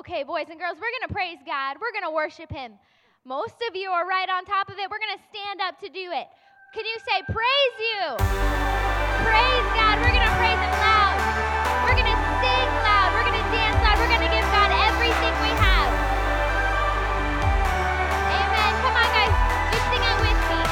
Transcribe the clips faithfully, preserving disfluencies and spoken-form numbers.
Okay, boys and girls, we're going to praise God. We're going to worship him. Most of you are right on top of it. We're going to stand up to do it. Can you say, praise you? Praise God. We're going to praise him loud. We're going to sing loud. We're going to dance loud. We're going to give God everything we have. Amen. Come on, guys. Just sing it with me.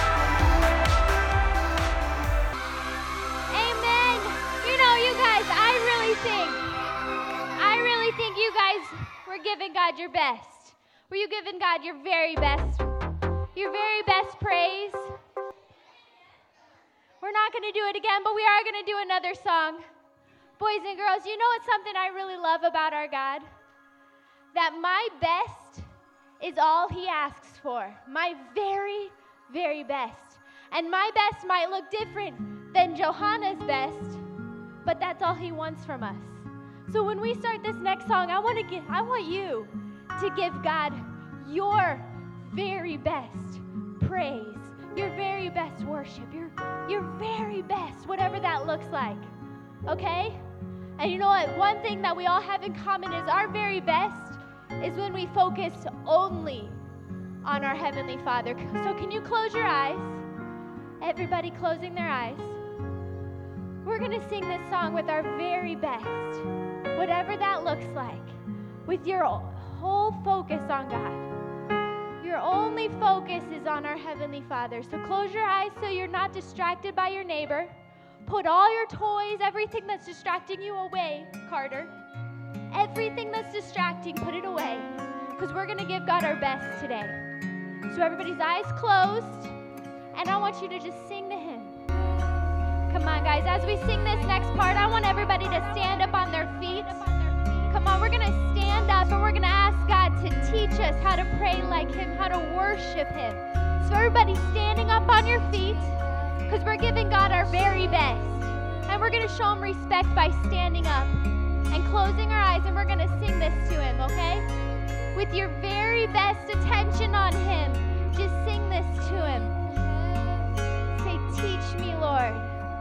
Amen. You know, you guys, I really think, I really think you guys were giving God your best. Were you giving God your very best? Your very best praise? We're not going to do it again, but we are going to do another song. Boys and girls, you know what's something I really love about our God? That my best is all he asks for. My very, very best. And my best might look different than Johanna's best, but that's all he wants from us. So when we start this next song, I want to give, I want you to give God your very best praise, your very best worship, your, your very best, whatever that looks like, okay? And you know what? One thing that we all have in common is our very best is when we focus only on our Heavenly Father. So can you close your eyes? Everybody closing their eyes. We're going to sing this song with our very best, whatever that looks like, with your whole focus on God. Your only focus is on our Heavenly Father. So close your eyes so you're not distracted by your neighbor. Put all your toys, everything that's distracting you away, Carter. Everything that's distracting, put it away. Because we're going to give God our best today. So everybody's eyes closed. And I want you to just sing to him. Come on, guys. As we sing this next part, I want everybody to stand up on their feet. Come on, we're going to stand up and we're going to ask God to teach us how to pray like him, how to worship him. So everybody standing up on your feet because we're giving God our very best. And we're going to show him respect by standing up and closing our eyes, and we're going to sing this to him, okay? With your very best attention on him, just sing this to him. Say, teach me, Lord.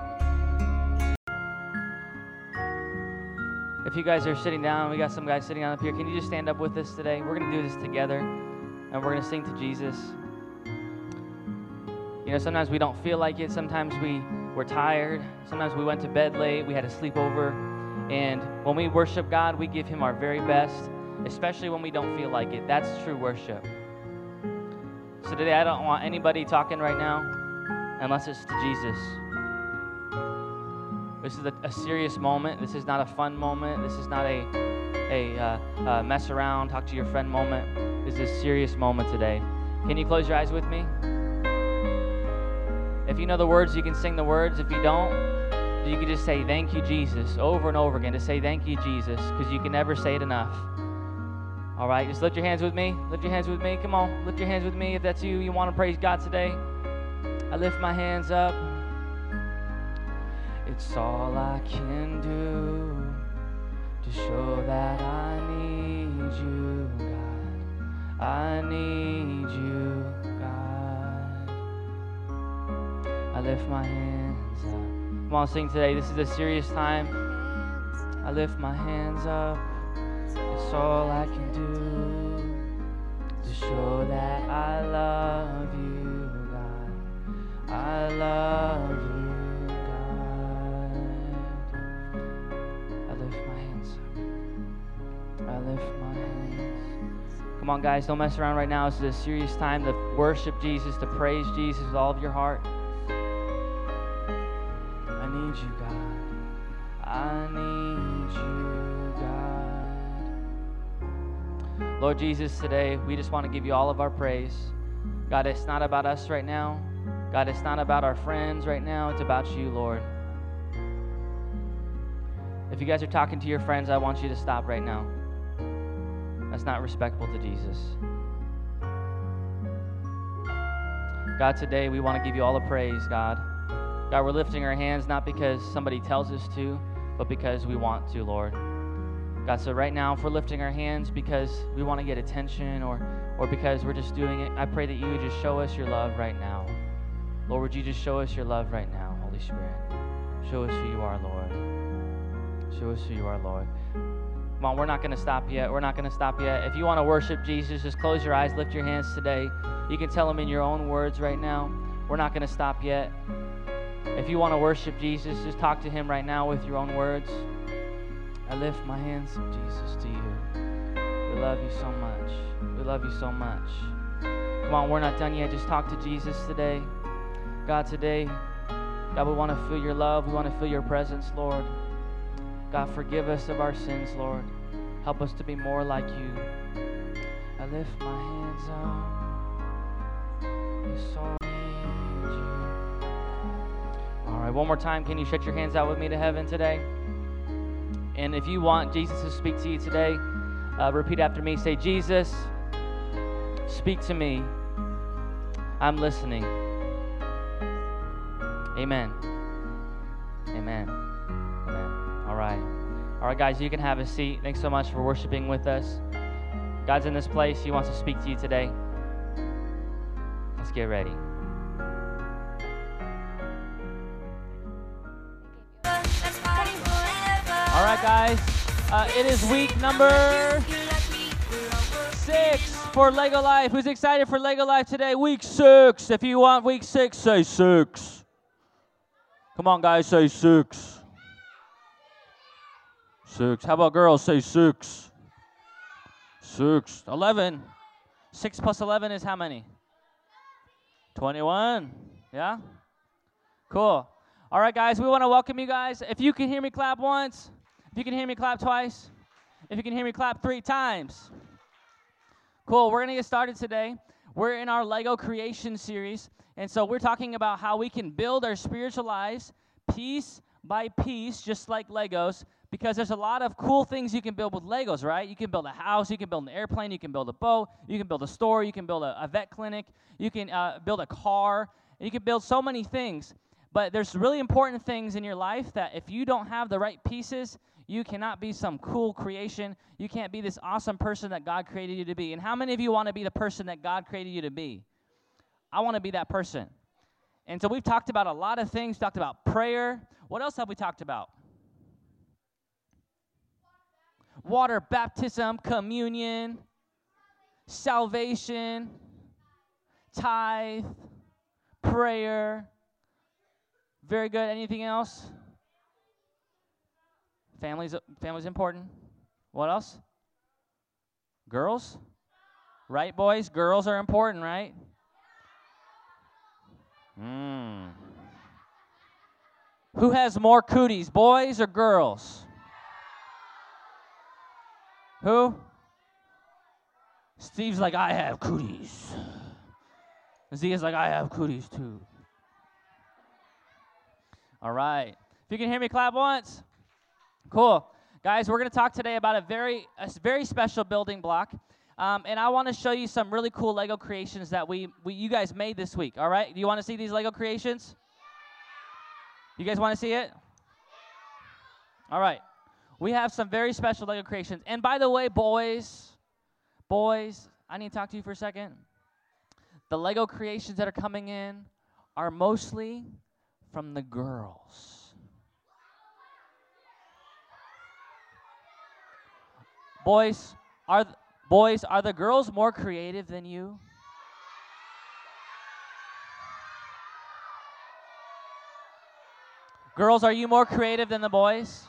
If you guys are sitting down, we got some guys sitting down up here. Can you just stand up with us today? We're going to do this together, and we're going to sing to Jesus. You know, sometimes we don't feel like it. Sometimes we, we're tired. Sometimes we went to bed late. We had a sleepover. And when we worship God, we give him our very best, especially when we don't feel like it. That's true worship. So today, I don't want anybody talking right now unless it's to Jesus. This is a, a serious moment. This is not a fun moment. This is not a, a uh, uh, mess around, talk to your friend moment. This is a serious moment today. Can you close your eyes with me? If you know the words, you can sing the words. If you don't, you can just say, thank you, Jesus, over and over again. To say, thank you, Jesus, because you can never say it enough. All right, just lift your hands with me. Lift your hands with me. Come on, lift your hands with me. If that's you, you want to praise God today. I lift my hands up. It's all I can do to show that I need you, God. I need you, God. I lift my hands up. Come on, sing today. This is a serious time. I lift my hands up. It's all I can do to show that I love you, God. I love you. I lift my hands. Come on, guys, don't mess around right now. This is a serious time to worship Jesus, to praise Jesus with all of your heart. I need you, God. I need you, God. Lord Jesus, today we just want to give you all of our praise. God, it's not about us right now. God, it's not about our friends right now. It's about you, Lord. If you guys are talking to your friends, I want you to stop right now. That's not respectful to Jesus. God, today we want to give you all the praise, God. God, we're lifting our hands not because somebody tells us to, but because we want to, Lord. God, so right now, if we're lifting our hands because we want to get attention or, or because we're just doing it, I pray that you would just show us your love right now. Lord, would you just show us your love right now, Holy Spirit? Show us who you are, Lord. Show us who you are, Lord. Come on, we're not going to stop yet. We're not going to stop yet. If you want to worship Jesus, just close your eyes, lift your hands today. You can tell him in your own words right now. We're not going to stop yet. If you want to worship Jesus, just talk to him right now with your own words. I lift my hands, Jesus, to you. We love you so much. We love you so much. Come on, we're not done yet. Just talk to Jesus today. God, today, God, we want to feel your love. We want to feel your presence, Lord. God, forgive us of our sins, Lord. Help us to be more like you. I lift my hands up. I so need you. All right, one more time. Can you stretch your hands out with me to heaven today? And if you want Jesus to speak to you today, uh, repeat after me. Say, Jesus, speak to me. I'm listening. Amen. Amen. Amen. All right. All right, guys, you can have a seat. Thanks so much for worshiping with us. God's in this place. He wants to speak to you today. Let's get ready. All right, guys. Uh, it is week number six for Lego Life. Who's excited for Lego Life today? Week six. If you want week six, say six. Come on, guys, say six. Six. How about girls? Say six. Six. Eleven. Six plus eleven is how many? Twenty-one. Yeah? Cool. All right, guys, we want to welcome you guys. If you can hear me clap once, if you can hear me clap twice, if you can hear me clap three times. Cool. We're going to get started today. We're in our Lego creation series, and so we're talking about how we can build our spiritual lives piece by piece, just like Legos, because there's a lot of cool things you can build with Legos, right? You can build a house, you can build an airplane, you can build a boat, you can build a store, you can build a, a vet clinic, you can uh, build a car, and you can build so many things. But there's really important things in your life that if you don't have the right pieces, you cannot be some cool creation. You can't be this awesome person that God created you to be. And how many of you want to be the person that God created you to be? I want to be that person. And so we've talked about a lot of things. Talked about prayer. What else have we talked about? Water baptism, communion, salvation, tithe, prayer. Very good. Anything else? Family's, family's important. What else? Girls? Right, boys? Girls are important, right? Mm. Who has more cooties, boys or girls? Who? Steve's like, I have cooties. Zia's like, I have cooties too. All right. If you can hear me clap once. Cool. Guys, we're going to talk today about a very a very special building block. Um, and I want to show you some really cool Lego creations that we, we you guys made this week. All right? Do you want to see these Lego creations? You guys want to see it? All right. We have some very special Lego creations. And by the way, boys, boys, I need to talk to you for a second. The Lego creations that are coming in are mostly from the girls. Boys, are th- boys, are the girls more creative than you? Girls, are you more creative than the boys?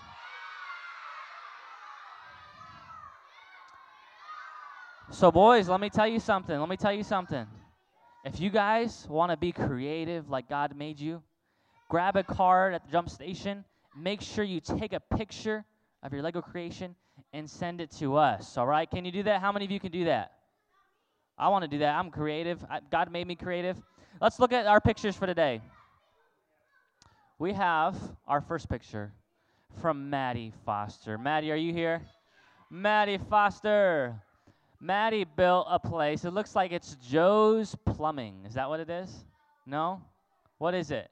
So boys, let me tell you something. Let me tell you something. If you guys want to be creative like God made you, grab a card at the jump station. Make sure you take a picture of your Lego creation and send it to us, all right? Can you do that? How many of you can do that? I want to do that. I'm creative. I, God made me creative. Let's look at our pictures for today. We have our first picture from Maddie Foster. Maddie, are you here? Maddie Foster. Maddie built a place. It looks like it's Joe's Plumbing. Is that what it is? No? What is it?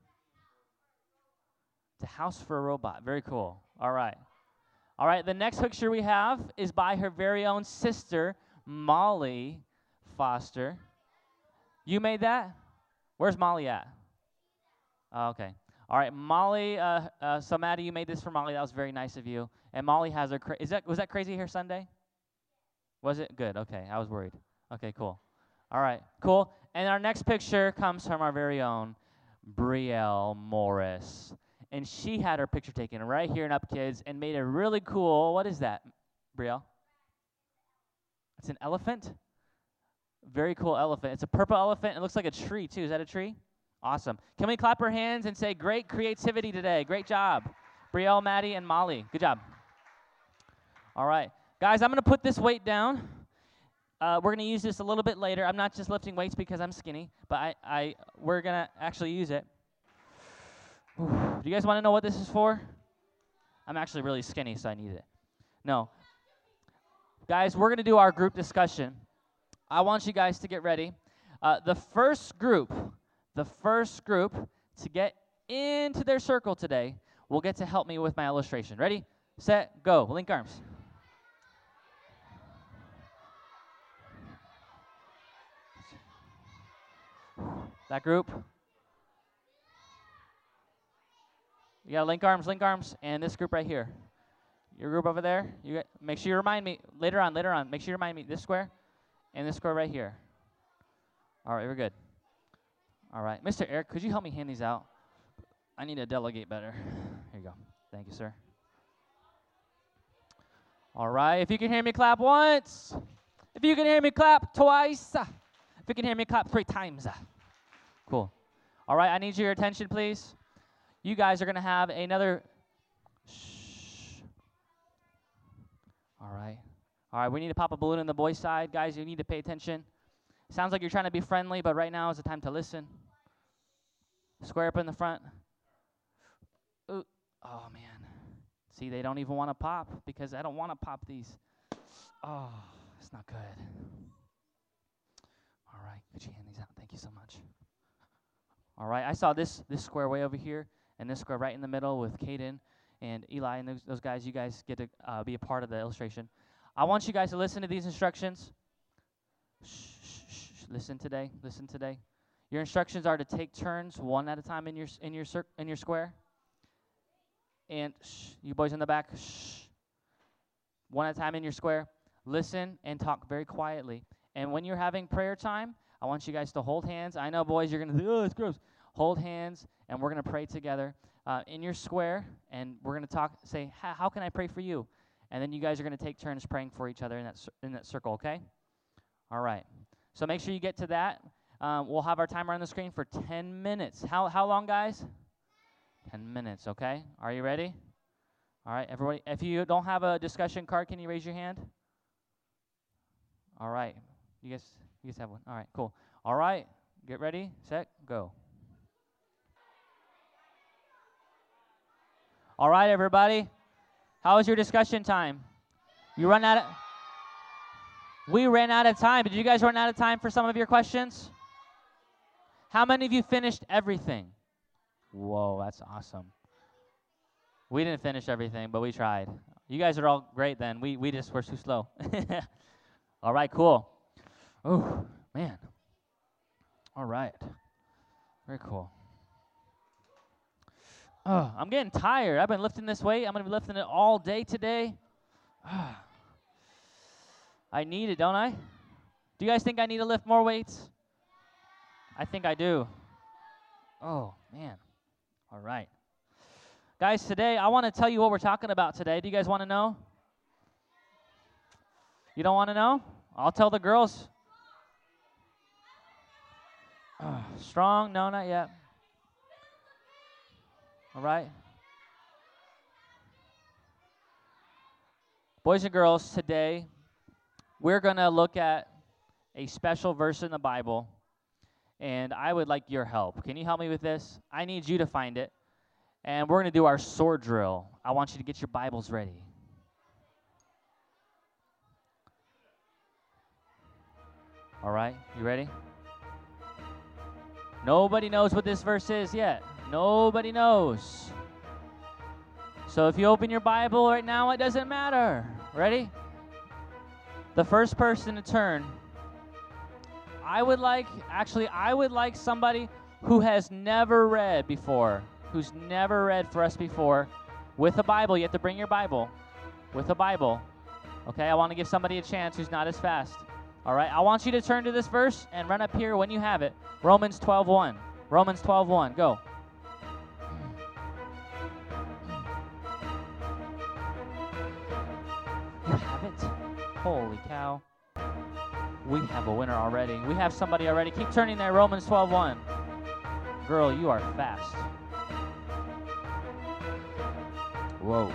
It's a house for a robot. Very cool. All right. All right, the next picture we have is by her very own sister, Molly Foster. You made that? Where's Molly at? Oh, okay. All right, Molly, uh, uh, so Maddie, you made this for Molly. That was very nice of you. And Molly has her, cra- is that, was that Crazy Hair Sunday? Was it? Good, okay, I was worried. Okay, cool. All right, cool. And our next picture comes from our very own Brielle Morris. And she had her picture taken right here in Up Kids and made it really cool. What is that, Brielle? It's an elephant? Very cool elephant. It's a purple elephant. It looks like a tree, too. Is that a tree? Awesome. Can we clap our hands and say, great creativity today. Great job. Brielle, Maddie, and Molly. Good job. All right. Guys, I'm going to put this weight down. Uh, we're going to use this a little bit later. I'm not just lifting weights because I'm skinny, but I, I we're going to actually use it. Ooh. Do you guys want to know what this is for? I'm actually really skinny, so I need it. No. Guys, we're going to do our group discussion. I want you guys to get ready. Uh, the first group, the first group to get into their circle today will get to help me with my illustration. Ready, set, go. Link arms. That group. You got link arms, link arms, and this group right here. Your group over there. You get, make sure you remind me later on, later on. Make sure you remind me this square and this square right here. All right, we're good. All right, Mister Eric, could you help me hand these out? I need to delegate better. Here you go. Thank you, sir. All right, if you can hear me clap once. If you can hear me clap twice. If you can hear me clap three times. Cool. All right, I need your attention, please. You guys are going to have another. Shh. All right. All right, we need to pop a balloon on the boys' side. Guys, you need to pay attention. Sounds like you're trying to be friendly, but right now is the time to listen. Square up in the front. Ooh. Oh, man. See, they don't even want to pop because I don't want to pop these. Oh, it's not good. All right, could you hand these out? Thank you so much. All right, I saw this this square way over here and this square right in the middle with Caden and Eli and those, those guys. You guys get to uh, be a part of the illustration. I want you guys to listen to these instructions. Shh, shh, shh. Listen today. Listen today. Your instructions are to take turns one at a time in your in your cir- in your square. And shh, you boys in the back, shh. One at a time in your square. Listen and talk very quietly. And when you're having prayer time, I want you guys to hold hands. I know, boys, you're going to say, oh, it's gross. Hold hands, and we're going to pray together uh, in your square, and we're going to talk, say, how can I pray for you? And then you guys are going to take turns praying for each other in that in that circle, okay? All right. So make sure you get to that. Um, we'll have our timer on the screen for ten minutes. How how long, guys? ten minutes, okay? Are you ready? All right, everybody. If you don't have a discussion card, can you raise your hand? All right. You guys, you guys have one. All right, cool. All right, get ready, set, go. All right, everybody. How was your discussion time? You run out of, we ran out of time. Did you guys run out of time for some of your questions? How many of you finished everything? Whoa, that's awesome. We didn't finish everything, but we tried. You guys are all great then. We we just were too slow. All right, cool. Oh, man. All right. Very cool. Oh, I'm getting tired. I've been lifting this weight. I'm going to be lifting it all day today. I need it, don't I? Do you guys think I need to lift more weights? I think I do. Oh, man. All right. Guys, today I want to tell you what we're talking about today. Do you guys want to know? You don't want to know? I'll tell the girls. Oh, strong? No, not yet. All right. Boys and girls, today we're going to look at a special verse in the Bible, and I would like your help. Can you help me with this? I need you to find it, and we're going to do our sword drill. I want you to get your Bibles ready. All right, you ready? Nobody knows what this verse is yet. Nobody knows. So if you open your Bible right now, it doesn't matter. Ready? The first person to turn. I would like, actually, I would like somebody who has never read before. who's never read for us before with a Bible. You have to bring your Bible with a Bible. Okay, I want to give somebody a chance who's not as fast. All right, I want you to turn to this verse and run up here when you have it. Romans twelve one. Romans twelve one. Go. You have it? Holy cow. We have a winner already. We have somebody already. Keep turning there, Romans twelve one. Girl, you are fast. Whoa.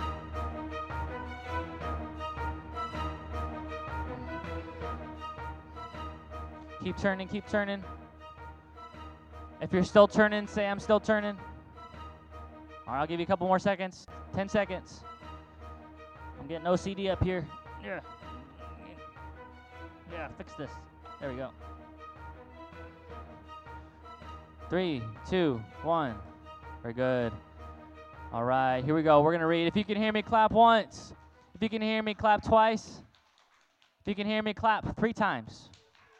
Keep turning, keep turning. If you're still turning, say I'm still turning. All right, I'll give you a couple more seconds. Ten seconds. I'm getting O C D up here. Yeah. Yeah, fix this. There we go. Three, two, one. Very good. All right, here we go. We're going to read. If you can hear me, clap once. If you can hear me, clap twice. If you can hear me, clap three times.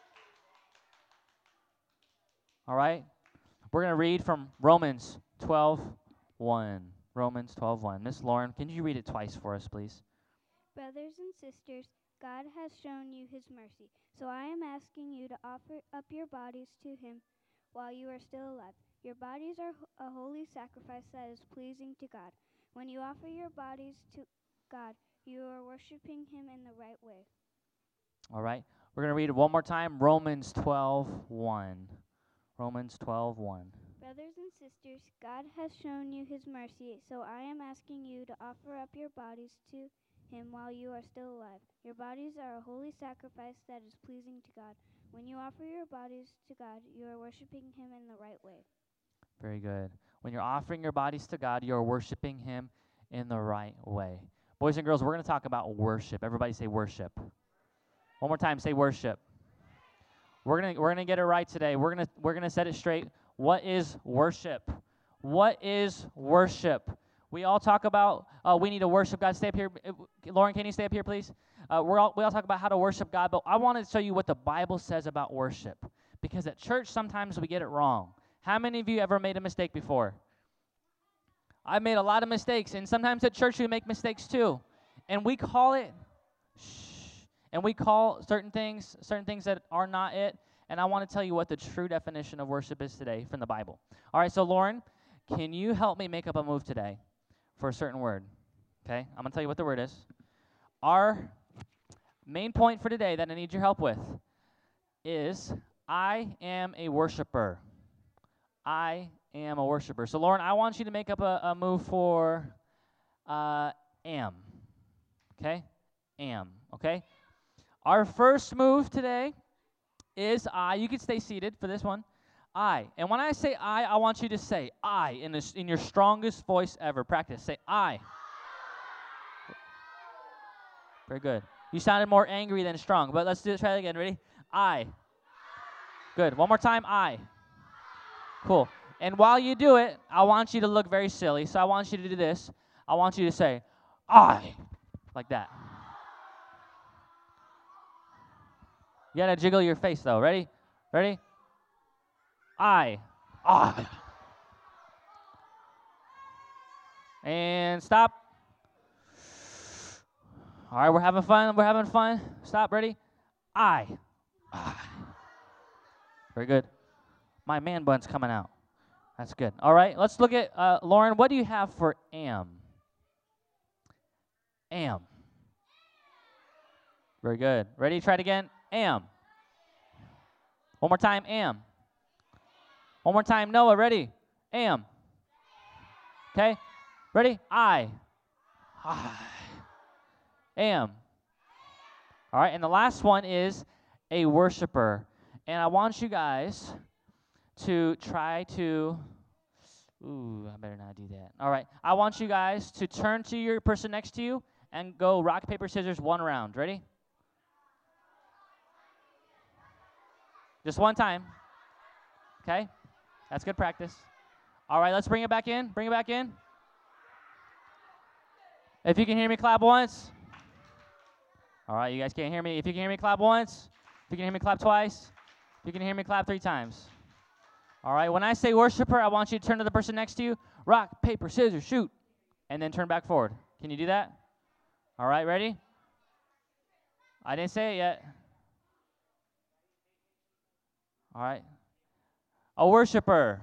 All right? We're going to read from Romans twelve one. Romans twelve one. Miss Lauren, can you read it twice for us, please? Brothers and sisters, God has shown you his mercy, so I am asking you to offer up your bodies to him while you are still alive. Your bodies are a holy sacrifice that is pleasing to God. When you offer your bodies to God, you are worshiping him in the right way. All right. We're going to read it one more time. Romans twelve one. Romans twelve one. Brothers and sisters, God has shown you his mercy, so I am asking you to offer up your bodies to him while you are still alive. Your bodies are a holy sacrifice that is pleasing to God. When you offer your bodies to God, you are worshiping him in the right way. Very good. When you're offering your bodies to God, you're worshiping him in the right way. Boys and girls, we're going to talk about worship. Everybody say worship. One more time, say worship. We're going to we're going to get it right today. We're going to we're going to set it straight. What is worship? What is worship? We all talk about uh, we need to worship God. Stay up here. Lauren, can you stay up here, please? Uh, we're all, we all talk about how to worship God, but I want to show you what the Bible says about worship. Because at church, sometimes we get it wrong. How many of you ever made a mistake before? I've made a lot of mistakes, and sometimes at church we make mistakes too. And we call it, shh, and we call certain things, certain things that are not it. And I want to tell you what the true definition of worship is today from the Bible. All right, so Lauren, can you help me make up a move today for a certain word? Okay, I'm going to tell you what the word is. Our main point for today that I need your help with is I am a worshiper. I am a worshiper. So, Lauren, I want you to make up a, a move for uh, am. Okay? Am. Okay? Our first move today is I. You can stay seated for this one. I. And when I say I, I want you to say I in, this, in your strongest voice ever. Practice. Say I. Very good. You sounded more angry than strong, but let's do it. Try it again. Ready? I. Good. One more time. I. Cool. And while you do it, I want you to look very silly. So I want you to do this. I want you to say, I. Like that. You got to jiggle your face, though. Ready? Ready? I. I. And stop. All right, we're having fun. We're having fun. Stop. Ready? I. I. Very good. My man bun's coming out. That's good. All right, let's look at, uh, Lauren, what do you have for am? Am. Very good. Ready? Try it again. Am. One more time. Am. One more time. Noah, ready? Am. Okay? Ready? I. I. Am. All right, and the last one is a worshiper. And I want you guys to try to, ooh, I better not do that. All right, I want you guys to turn to your person next to you and go rock, paper, scissors, one round. Ready? Just one time. Okay? That's good practice. All right, let's bring it back in. Bring it back in. If you can hear me, clap once. All right, you guys can't hear me. If you can hear me, clap once. If you can hear me, clap twice. If you can hear me, clap three times. All right, when I say worshiper, I want you to turn to the person next to you, rock, paper, scissors, shoot. And then turn back forward. Can you do that? All right, ready? I didn't say it yet. All right. A worshiper.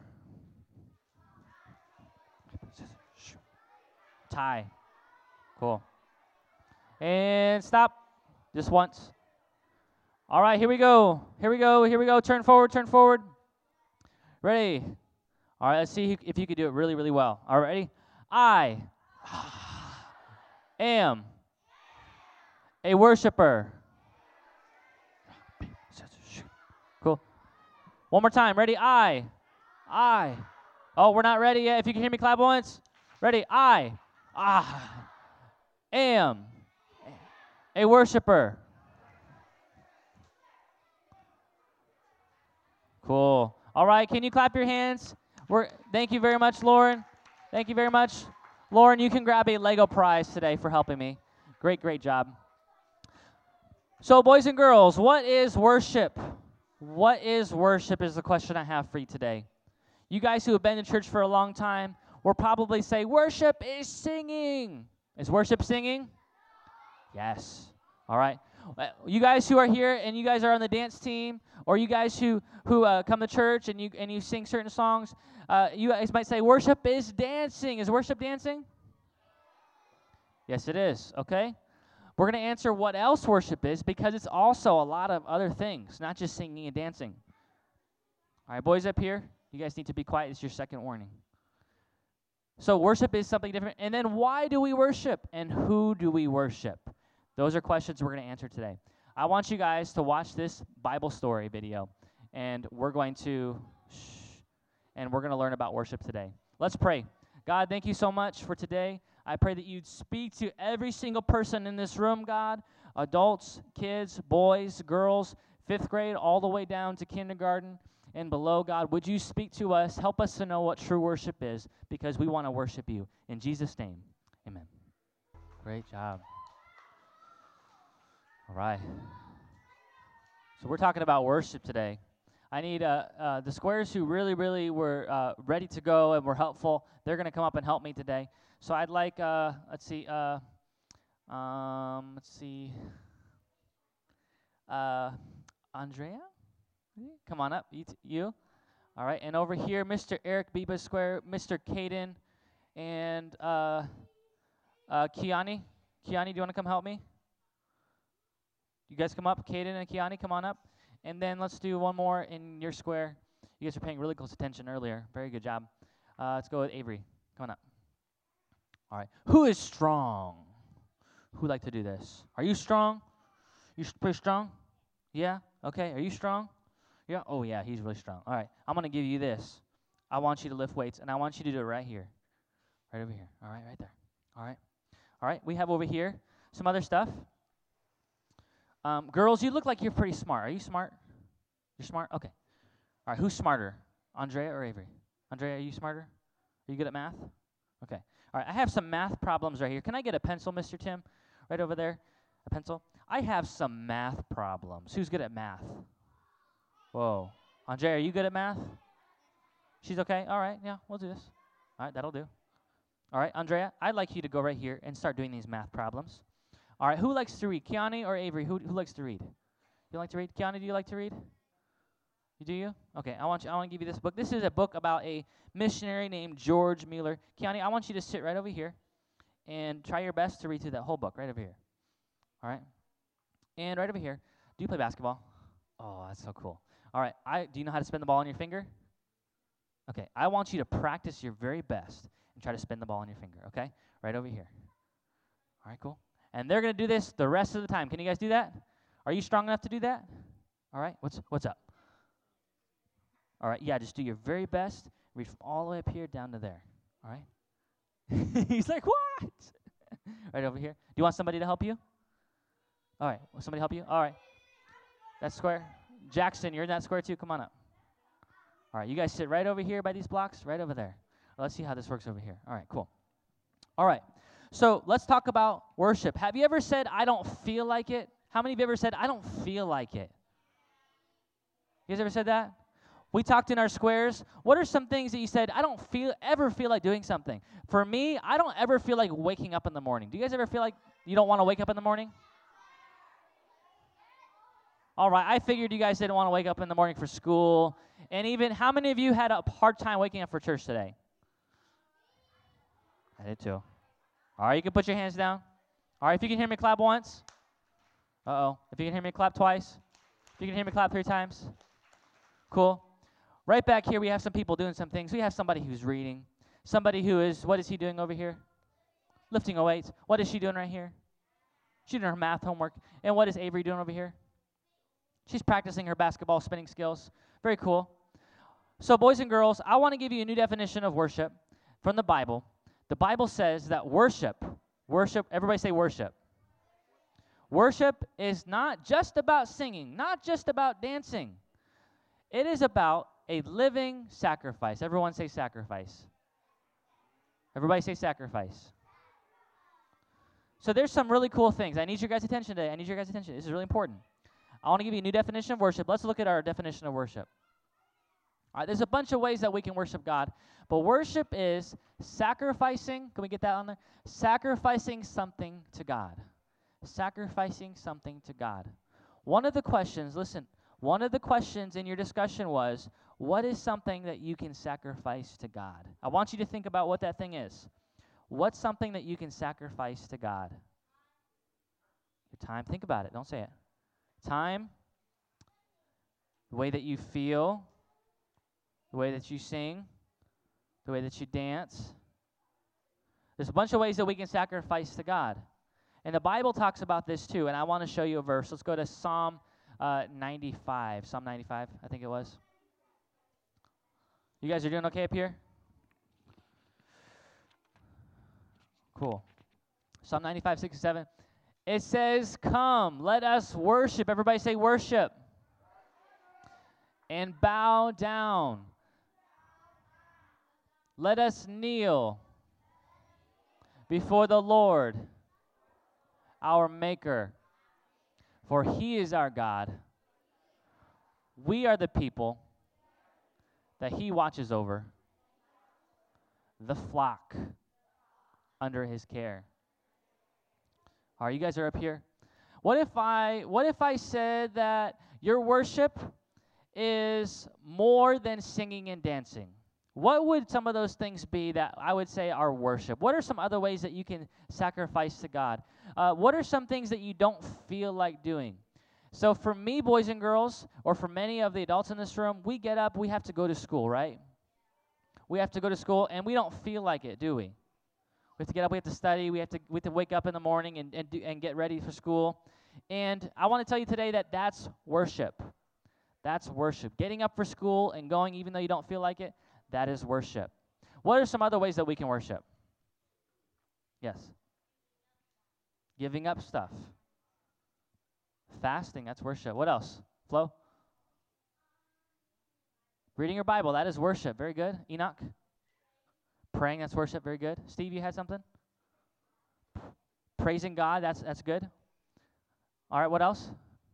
Tie. Cool. And stop. Just once. All right, here we go. Here we go. Here we go. Turn forward, turn forward. Ready? All right, let's see if you could do it really, really well. All right, ready? I am a worshiper. Cool. One more time. Ready? I. I. Oh, we're not ready yet. If you can hear me clap once. Ready? I. Ah. Am a worshiper. Cool. All right, can you clap your hands? We're, thank you very much, Lauren. Thank you very much. Lauren, you can grab a Lego prize today for helping me. Great, great job. So, boys and girls, what is worship? What is worship is the question I have for you today. You guys who have been in church for a long time will probably say, worship is singing. Is worship singing? Yes. All right. You guys who are here and you guys are on the dance team, or you guys who who uh, come to church and you and you sing certain songs, uh, you guys might say worship is dancing. Is worship dancing? Yes, it is. Okay. We're going to answer what else worship is, because it's also a lot of other things, not just singing and dancing. All right, boys up here, you guys need to be quiet. It's your second warning. So worship is something different. And then why do we worship? And who do we worship? Those are questions we're going to answer today. I want you guys to watch this Bible story video, and we're going to, shh, and we're going to learn about worship today. Let's pray. God, thank you so much for today. I pray that you'd speak to every single person in this room, God, adults, kids, boys, girls, fifth grade, all the way down to kindergarten and below. God, would you speak to us? Help us to know what true worship is, because we want to worship you. In Jesus' name, amen. Great job. All right. So we're talking about worship today. I need uh, uh, the squares who really, really were uh, ready to go and were helpful. They're going to come up and help me today. So I'd like, uh, let's see, uh, um, let's see, uh, Andrea, come on up, you, t- you. All right, and over here, Mister Eric Biba Square, Mister Caden, and uh, uh, Kiani. Kiani, do you want to come help me? You guys come up, Caden and Kiani, come on up. And then let's do one more in your square. You guys were paying really close attention earlier. Very good job. Uh, let's go with Avery. Come on up. All right. Who is strong? Who'd like to do this? Are you strong? You pretty strong? Yeah? Okay. Are you strong? Yeah? Oh, yeah, he's really strong. All right. I'm going to give you this. I want you to lift weights, and I want you to do it right here. Right over here. All right, right there. All right. All right. We have over here some other stuff. Um, girls, you look like you're pretty smart. Are you smart? You're smart? Okay. All right, who's smarter, Andrea or Avery? Andrea, are you smarter? Are you good at math? Okay. All right, I have some math problems right here. Can I get a pencil, Mister Tim? Right over there, a pencil. I have some math problems. Who's good at math? Whoa. Andrea, are you good at math? She's okay? All right, yeah, we'll do this. All right, that'll do. All right, Andrea, I'd like you to go right here and start doing these math problems. All right, who likes to read? Kiani or Avery? Who who likes to read? You like to read? Kiani, do you like to read? You do you? Okay, I want you. I want to give you this book. This is a book about a missionary named George Mueller. Kiani, I want you to sit right over here and try your best to read through that whole book right over here. All right, and right over here. Do you play basketball? Oh, that's so cool. All right, I do you know how to spin the ball on your finger? Okay, I want you to practice your very best and try to spin the ball on your finger. Okay, right over here. All right, cool. And they're going to do this the rest of the time. Can you guys do that? Are you strong enough to do that? All right. What's what's up? All right. Yeah, just do your very best. Read from all the way up here down to there. All right. He's like, what? Right over here. Do you want somebody to help you? All right. Will somebody help you? All right. That's square. Jackson, you're in that square too. Come on up. All right. You guys sit right over here by these blocks, right over there. Let's see how this works over here. All right. Cool. All right. So let's talk about worship. Have you ever said, I don't feel like it? How many of you ever said, I don't feel like it? You guys ever said that? We talked in our squares. What are some things that you said, I don't feel ever feel like doing something? For me, I don't ever feel like waking up in the morning. Do you guys ever feel like you don't want to wake up in the morning? All right, I figured you guys didn't want to wake up in the morning for school. And even, how many of you had a hard time waking up for church today? I did too. All right, you can put your hands down. All right, if you can hear me clap once. Uh-oh. If you can hear me clap twice. If you can hear me clap three times. Cool. Right back here, we have some people doing some things. We have somebody who's reading. Somebody who is, what is he doing over here? Lifting a weight. What is she doing right here? She's doing her math homework. And what is Avery doing over here? She's practicing her basketball spinning skills. Very cool. So, boys and girls, I want to give you a new definition of worship from the Bible. The Bible says that worship, worship, everybody say worship. Worship is not just about singing, not just about dancing. It is about a living sacrifice. Everyone say sacrifice. Everybody say sacrifice. So there's some really cool things. I need your guys' attention today. I need your guys' attention. This is really important. I want to give you a new definition of worship. Let's look at our definition of worship. All right, there's a bunch of ways that we can worship God, but worship is sacrificing. Can we get that on there? Sacrificing something to God. Sacrificing something to God. One of the questions, listen, one of the questions in your discussion was, what is something that you can sacrifice to God? I want you to think about what that thing is. What's something that you can sacrifice to God? Your time, think about it. Don't say it. Time, the way that you feel, the way that you sing, the way that you dance. There's a bunch of ways that we can sacrifice to God. And the Bible talks about this too, and I want to show you a verse. Let's go to Psalm uh, ninety-five. Psalm ninety-five, I think it was. You guys are doing okay up here? Cool. Psalm ninety-five, six and seven. It says, come, let us worship. Everybody say worship. And bow down. Let us kneel before the Lord, our Maker. For he is our God. We are the people that he watches over, the flock under his care. All right, you guys are up here. What if I what if I said that your worship is more than singing and dancing? What would some of those things be that I would say are worship? What are some other ways that you can sacrifice to God? Uh, what are some things that you don't feel like doing? So for me, boys and girls, or for many of the adults in this room, we get up, we have to go to school, right? We have to go to school, and we don't feel like it, do we? We have to get up, we have to study, we have to we have to wake up in the morning and and, do, and get ready for school. And I want to tell you today that that's worship. That's worship. Getting up for school and going even though you don't feel like it, that is worship. What are some other ways that we can worship? Yes. Giving up stuff. Fasting, that's worship. What else? Flo? Reading your Bible, that is worship. Very good. Enoch? Praying, that's worship. Very good. Steve, you had something? Praising God, that's that's good. All right, what else?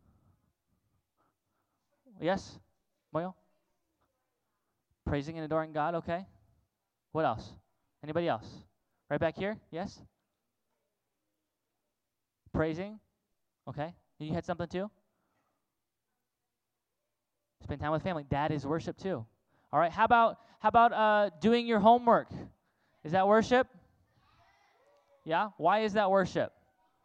Yes? Moyo? Praising and adoring God, okay. What else? Anybody else? Right back here? Yes? Praising? Okay. You had something too? Spend time with family. That is worship too. All right. How about how about uh, doing your homework? Is that worship? Yeah? Why is that worship?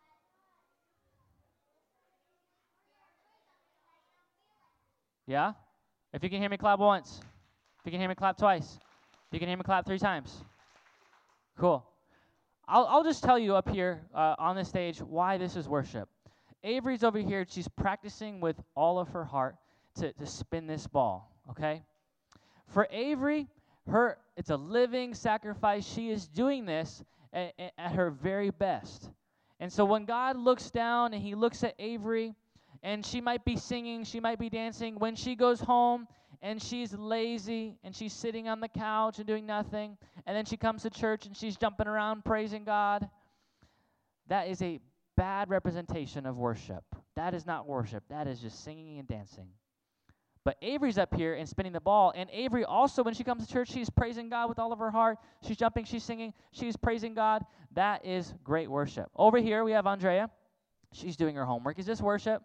Yeah? If you can hear me, clap once. If you can hear me, clap twice. If you can hear me, clap three times. Cool. I'll, I'll just tell you up here uh, on the stage why this is worship. Avery's over here. She's practicing with all of her heart to, to spin this ball, okay? For Avery, her it's a living sacrifice. She is doing this at, at her very best. And so when God looks down and he looks at Avery, and she might be singing, she might be dancing, when she goes home and she's lazy and she's sitting on the couch and doing nothing, and then she comes to church and she's jumping around praising God, that is a bad representation of worship. That is not worship. That is just singing and dancing. But Avery's up here and spinning the ball. And Avery also, when she comes to church, she's praising God with all of her heart. She's jumping, she's singing, she's praising God. That is great worship. Over here, we have Andrea. She's doing her homework. Is this worship?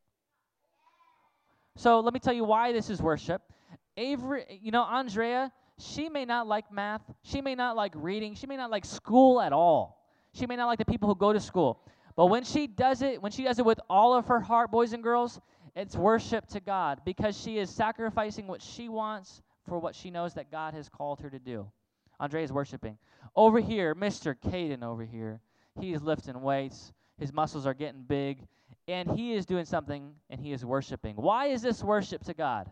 So let me tell you why this is worship. Avery, you know, Andrea, she may not like math. She may not like reading. She may not like school at all. She may not like the people who go to school. But when she does it, when she does it with all of her heart, boys and girls, it's worship to God because she is sacrificing what she wants for what she knows that God has called her to do. Andrea is worshiping. Over here, Mister Caden over here, he's lifting weights. His muscles are getting big, and he is doing something, and he is worshiping. Why is this worship to God?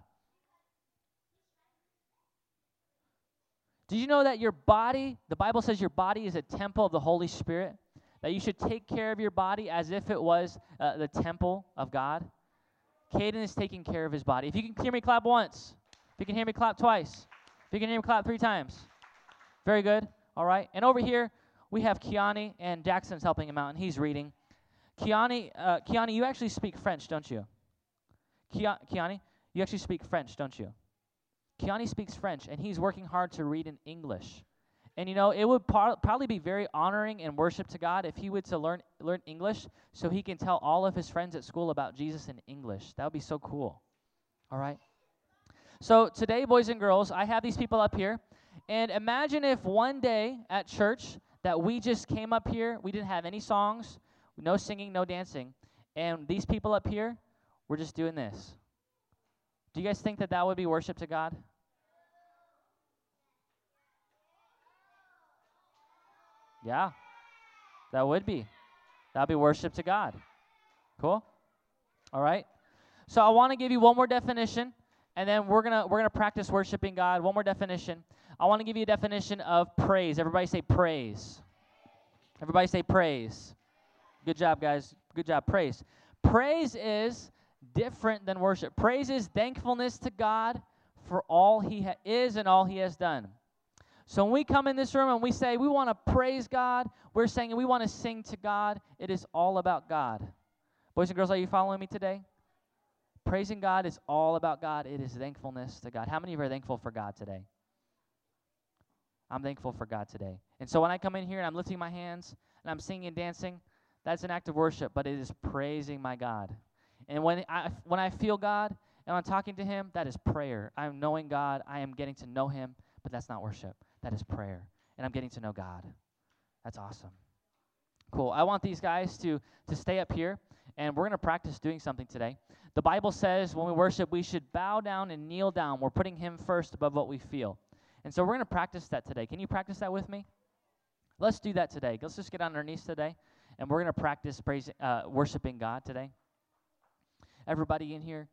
Did you know that your body, the Bible says your body is a temple of the Holy Spirit? That you should take care of your body as if it was uh, the temple of God? Caden is taking care of his body. If you can hear me, clap once. If you can hear me, clap twice. If you can hear me, clap three times. Very good. All right. And over here, we have Kiani, and Jackson's helping him out, and he's reading. Kiani, uh, Kiani, you actually speak French, don't you? Kia- Kiani, you actually speak French, don't you? Kiani speaks French, and he's working hard to read in English. And, you know, it would par- probably be very honoring and worship to God if he would to learn learn English so he can tell all of his friends at school about Jesus in English. That would be so cool. All right? So today, boys and girls, I have these people up here. And imagine if one day at church that we just came up here, we didn't have any songs, no singing, no dancing, and these people up here were just doing this. Do you guys think that that would be worship to God? Yeah, that would be. That would be worship to God. Cool? All right. So I want to give you one more definition, and then we're gonna we're gonna practice worshiping God. One more definition. I want to give you a definition of praise. Everybody say praise. Everybody say praise. Good job, guys. Good job. Praise. Praise is different than worship. Praise is thankfulness to God for all he ha- is and all he has done. So when we come in this room and we say we want to praise God, we're saying we want to sing to God. It is all about God. Boys and girls, are you following me today? Praising God is all about God. It is thankfulness to God. How many of you are thankful for God today? I'm thankful for God today. And so when I come in here and I'm lifting my hands and I'm singing and dancing, that's an act of worship, but it is praising my God. And when I when I feel God and I'm talking to him, that is prayer. I'm knowing God. I am getting to know him, but that's not worship. That is prayer. And I'm getting to know God. That's awesome. Cool. I want these guys to, to stay up here, and we're going to practice doing something today. The Bible says when we worship, we should bow down and kneel down. We're putting him first above what we feel. And so we're going to practice that today. Can you practice that with me? Let's do that today. Let's just get on our knees today, and we're going to practice praising, uh, worshiping God today. Everybody in here?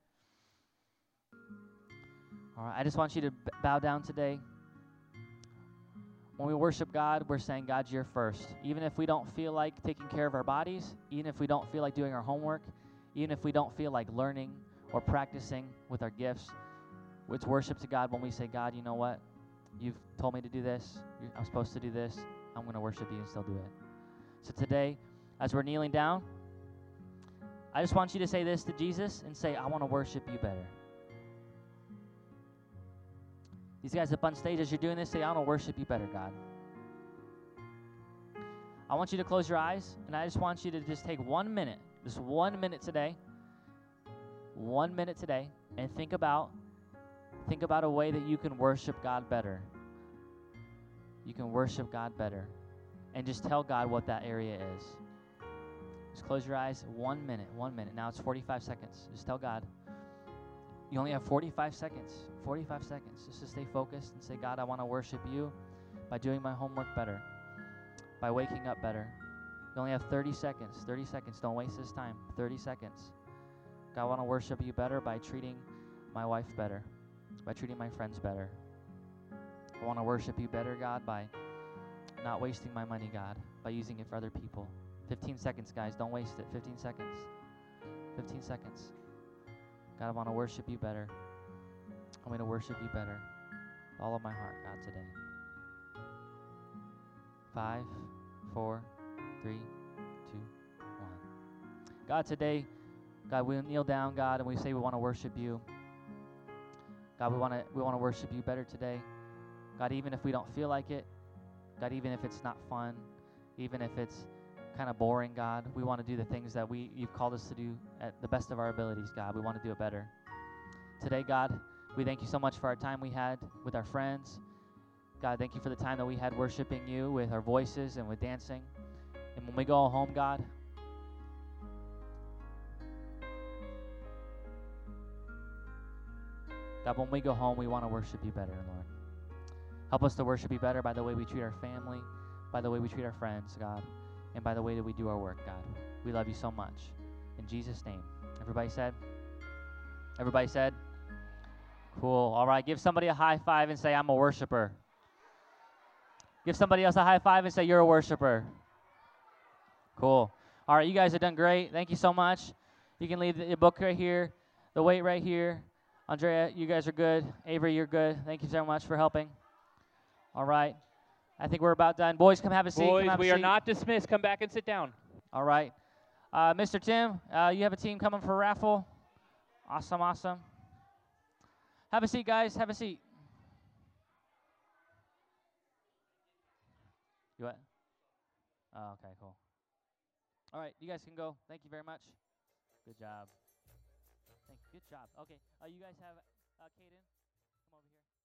All right, I just want you to b- bow down today. When we worship God, we're saying, God, you're first. Even if we don't feel like taking care of our bodies, even if we don't feel like doing our homework, even if we don't feel like learning or practicing with our gifts, it's worship to God when we say, God, you know what? You've told me to do this. You're, I'm supposed to do this. I'm going to worship you and still do it. So today, as we're kneeling down, I just want you to say this to Jesus and say, I want to worship you better. These guys up on stage, as you're doing this, say, I want to worship you better, God. I want you to close your eyes, and I just want you to just take one minute, just one minute today, one minute today, and think about, think about a way that you can worship God better. You can worship God better. And just tell God what that area is. Just close your eyes, one minute, one minute. Now it's forty-five seconds. Just tell God. You only have forty-five seconds, forty-five seconds just to stay focused and say, God, I want to worship you by doing my homework better, by waking up better. You only have thirty seconds, thirty seconds. Don't waste this time, thirty seconds. God, I want to worship you better by treating my wife better, by treating my friends better. I want to worship you better, God, by not wasting my money, God, by using it for other people. fifteen seconds, guys. Don't waste it. fifteen seconds. fifteen seconds. God, I want to worship you better. I'm going to worship you better. With all of my heart, God, today. Five, four, three, two, one. God, today, God, we kneel down, God, and we say we want to worship you. God, we want to we want to worship you better today. God, even if we don't feel like it, God, even if it's not fun, even if it's kind of boring, God, we want to do the things that we you've called us to do at the best of our abilities, God. We want to do it better. Today, God, we thank you so much for our time we had with our friends. God, thank you for the time that we had worshiping you with our voices and with dancing. And when we go home, God, God, when we go home, we want to worship you better, Lord. Help us to worship you better by the way we treat our family, by the way we treat our friends, God, and by the way that we do our work, God. We love you so much. In Jesus' name. Everybody said? Everybody said? Cool. All right, give somebody a high five and say, I'm a worshiper. Give somebody else a high five and say, you're a worshiper. Cool. All right, you guys have done great. Thank you so much. You can leave the book right here, the weight right here. Andrea, you guys are good. Avery, you're good. Thank you so much for helping. All right. I think we're about done. Boys, come have a seat. Boys, come have we a are seat. not dismissed. Come back and sit down. All right. Uh, Mister Tim, uh, you have a team coming for a raffle. Awesome, awesome. Have a seat, guys. Have a seat. You what? Oh, okay, cool. All right, you guys can go. Thank you very much. Good job. Thank, good job. Okay, uh, you guys have uh, Caden. Come over here.